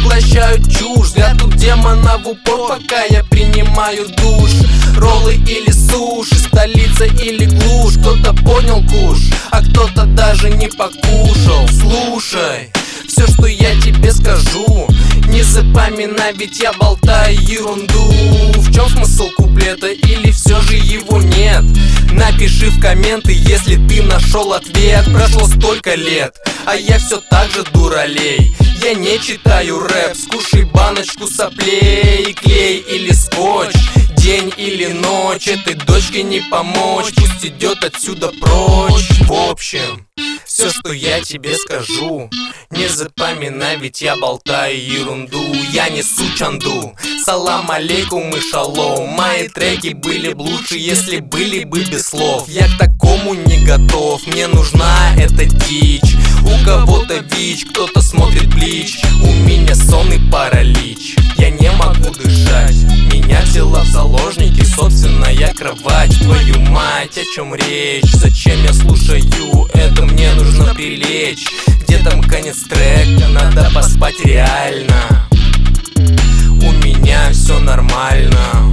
поглощают чушь. Взгляд тут демона в упор, пока я принимаю душ. Роллы или суши, столица или глушь. Кто-то понял куш, а кто-то даже не покушал. Слушай, все, что я тебе скажу, не запоминай, ведь я болтаю ерунду. В чем смысл куплета или все же его нет? Напиши в комменты, если ты нашел ответ. Прошло столько лет, а я все так же дуралей. Я не читаю рэп, скушай баночку соплей. Клей или скотч, день или ночь, этой дочке не помочь, пусть идет отсюда прочь. В общем, все, что я тебе скажу, не запоминай, ведь я болтаю ерунду. Я несу чанду, салам алейкум и шалом. Мои треки были бы лучше, если были бы без слов. Я к такому не готов, мне нужна эта дичь. У кого-то ВИЧ, кто-то смотрит Блич, у меня сон и паралич. Я не могу дышать, меня взяла в заложники собственная кровать. Твою мать, о чем речь? Зачем я слушаю? Это мне нужно прилечь. Где там конец трека? Надо поспать реально. У меня все нормально.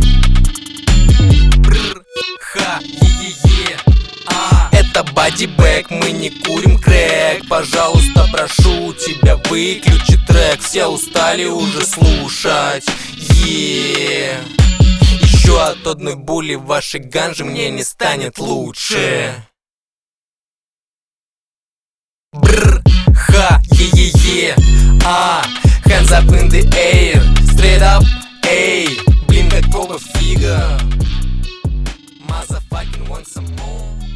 Это бодибэк, мы не курим крэк. Пожалуйста, прошу тебя, выключи трек. Все устали уже слушать. Еще от одной були в вашей ганже мне не станет лучше. Hands up in the air, straight up, эй. Блин, какого фига? Motherfucking want some more.